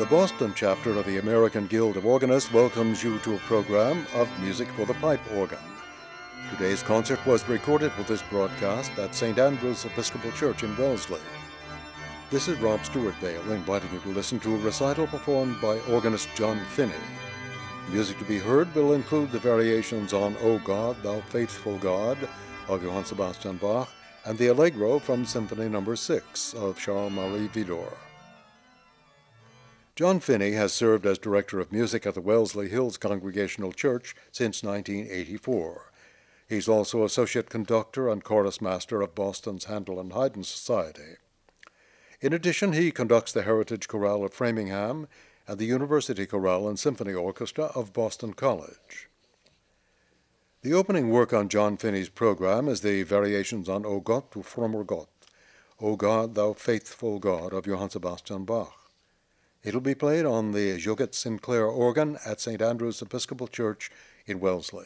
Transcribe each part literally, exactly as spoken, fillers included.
The Boston chapter of the American Guild of Organists welcomes you to a program of music for the pipe organ. Today's concert was recorded for this broadcast at Saint Andrew's Episcopal Church in Wellesley. This is Rob Stewart Vale inviting you to listen to a recital performed by organist John Finney. Music to be heard will include the variations on O God, Thou Faithful God of Johann Sebastian Bach and the Allegro from Symphony Number six of Charles-Marie Widor. John Finney has served as Director of Music at the Wellesley Hills Congregational Church since nineteen eighty-four. He's also Associate Conductor and Chorus Master of Boston's Handel and Haydn Society. In addition, he conducts the Heritage Chorale of Framingham and the University Chorale and Symphony Orchestra of Boston College. The opening work on John Finney's program is the Variations on O Gott, du frommer Gott, O God, Thou Faithful God of Johann Sebastian Bach. It'll be played on the Joget Sinclair organ at Saint Andrew's Episcopal Church in Wellesley.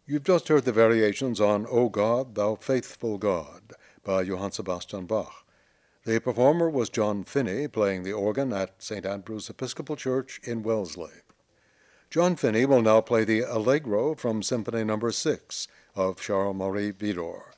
You've just heard the variations on O God, Thou Faithful God by Johann Sebastian Bach. The performer was John Finney, playing the organ at Saint Andrew's Episcopal Church in Wellesley. John Finney will now play the Allegro from Symphony Number six of Charles-Marie Widor.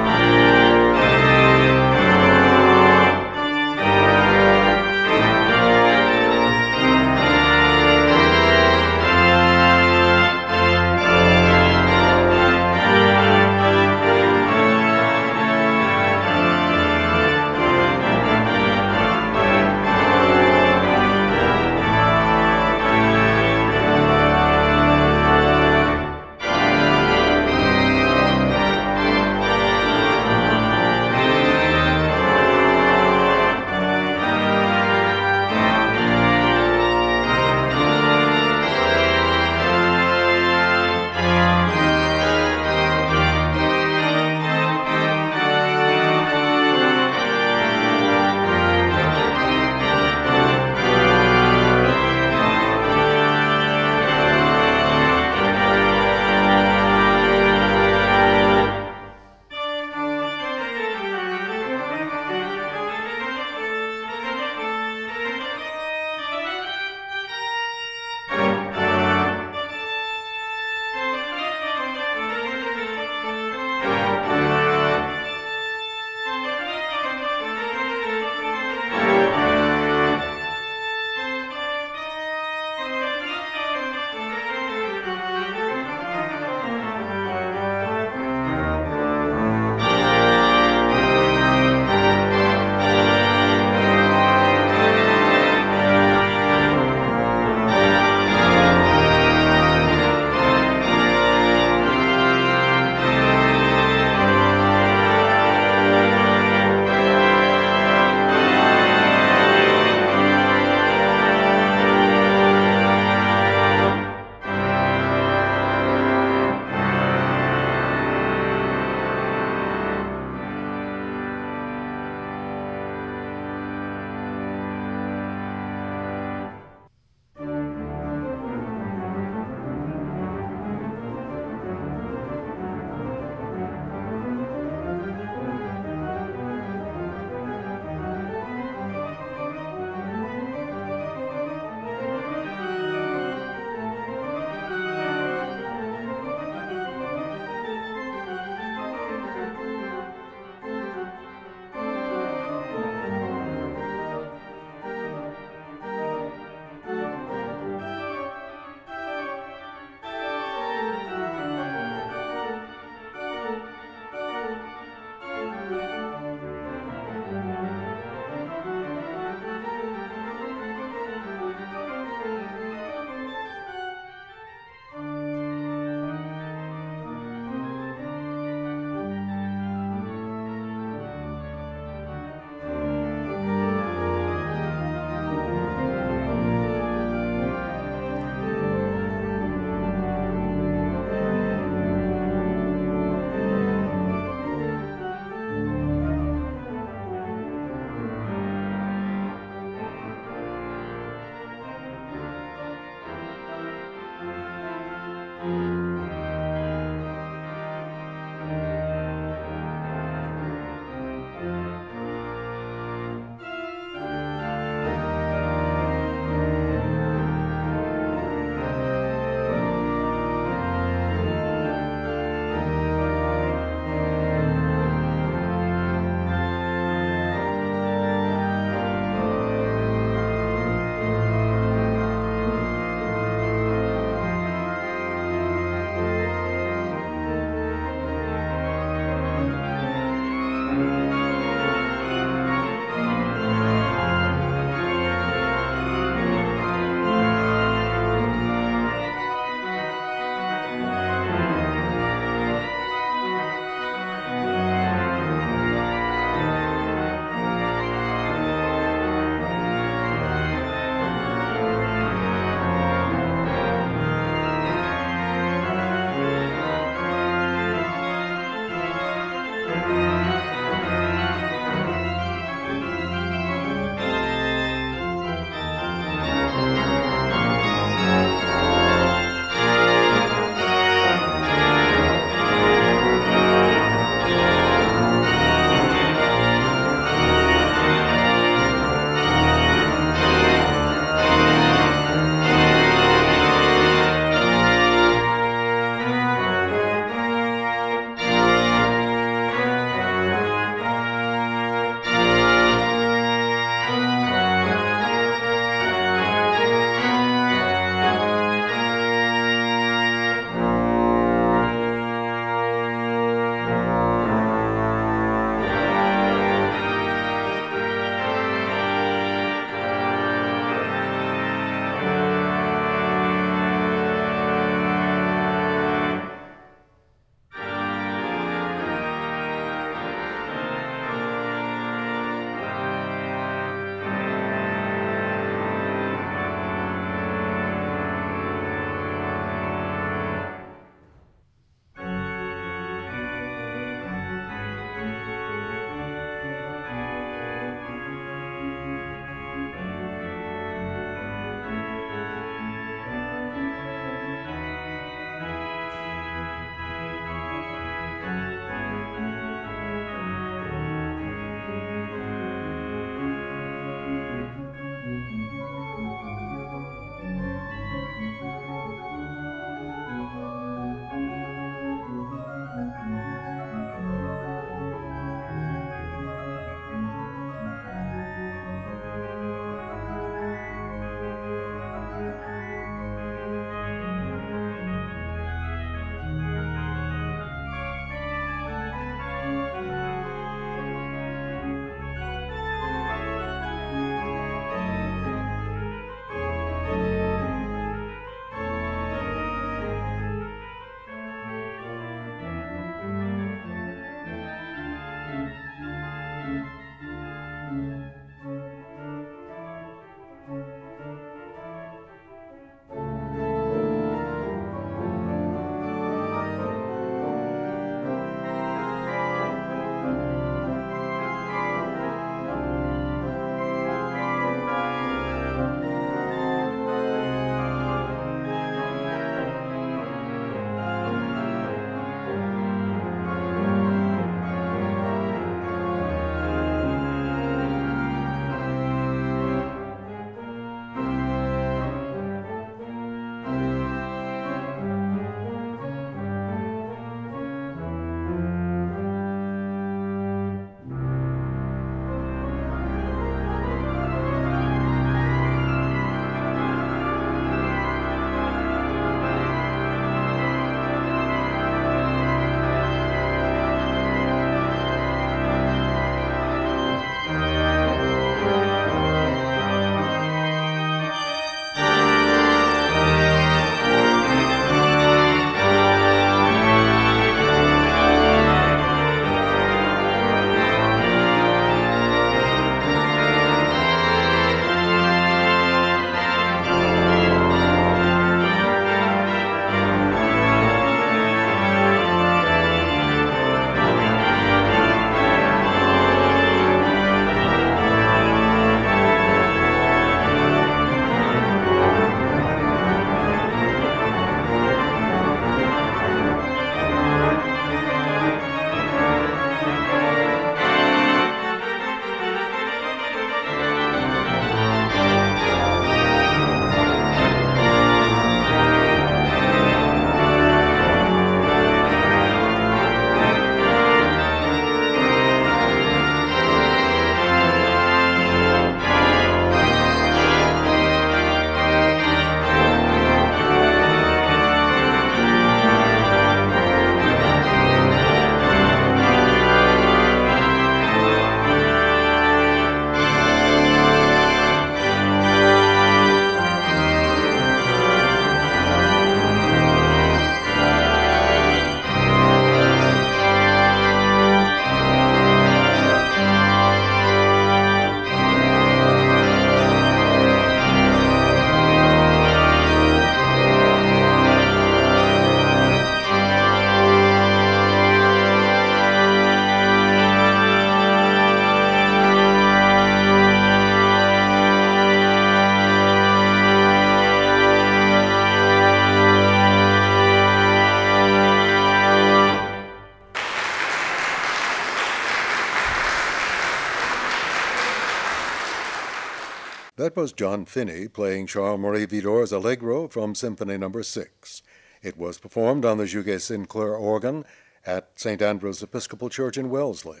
That was John Finney playing Charles-Marie Widor's Allegro from Symphony Number six. It was performed on the Jouget Sinclair organ at Saint Andrew's Episcopal Church in Wellesley.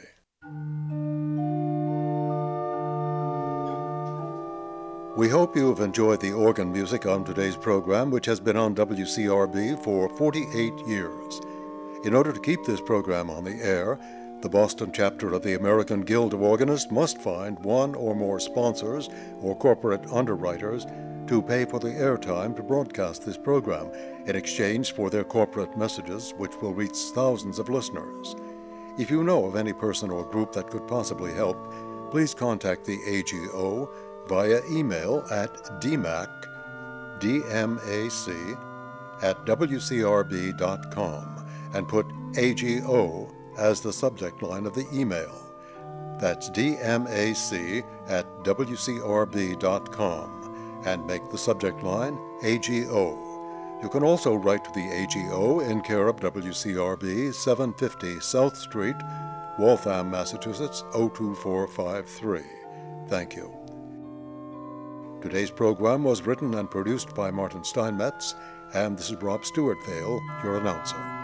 We hope you have enjoyed the organ music on today's program, which has been on W C R B for forty-eight years. In order to keep this program on the air, the Boston chapter of the American Guild of Organists must find one or more sponsors or corporate underwriters to pay for the airtime to broadcast this program in exchange for their corporate messages, which will reach thousands of listeners. If you know of any person or group that could possibly help, please contact the A G O via email at dmac, D M A C, at W C R B dot com and put A G O as the subject line of the email. That's D M A C at W C R B dot com and make the subject line A G O. You can also write to the A G O in care of W C R B, seven fifty South Street, Waltham, Massachusetts, oh two four five three. Thank you. Today's program was written and produced by Martin Steinmetz, and this is Rob Stewart-Vail, your announcer.